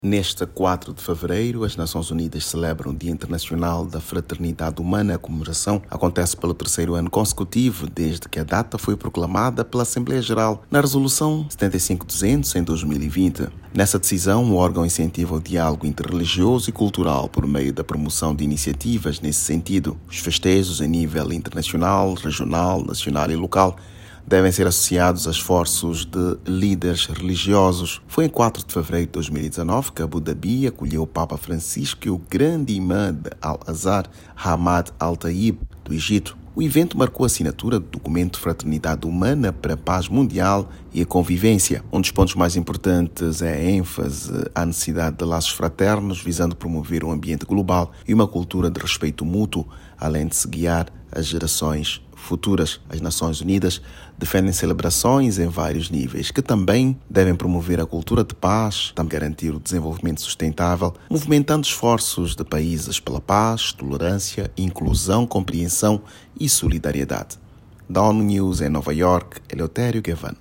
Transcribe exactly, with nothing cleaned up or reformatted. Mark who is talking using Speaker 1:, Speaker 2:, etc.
Speaker 1: Neste quatro de fevereiro, as Nações Unidas celebram o Dia Internacional da Fraternidade Humana. A comemoração acontece pelo terceiro ano consecutivo, desde que a data foi proclamada pela Assembleia Geral na Resolução setenta e cinco duzentos em dois mil e vinte. Nessa decisão, o órgão incentiva o diálogo interreligioso e cultural por meio da promoção de iniciativas nesse sentido. Os festejos a nível internacional, regional, nacional e local devem ser associados a esforços de líderes religiosos. Foi em quatro de fevereiro de dois mil e dezanove que Abu Dhabi acolheu o Papa Francisco e o grande imã de Al-Azhar, Hamad Al-Taib, do Egito. O evento marcou a assinatura do documento Fraternidade Humana para a Paz Mundial e a Convivência. Um dos pontos mais importantes é a ênfase à necessidade de laços fraternos, visando promover um ambiente global e uma cultura de respeito mútuo, além de se guiar as gerações futuras. As Nações Unidas defendem celebrações em vários níveis, que também devem promover a cultura de paz, também garantir o desenvolvimento sustentável, movimentando esforços de países pela paz, tolerância, inclusão, compreensão e solidariedade. Da ONU News em Nova York, Eleutério Gavan.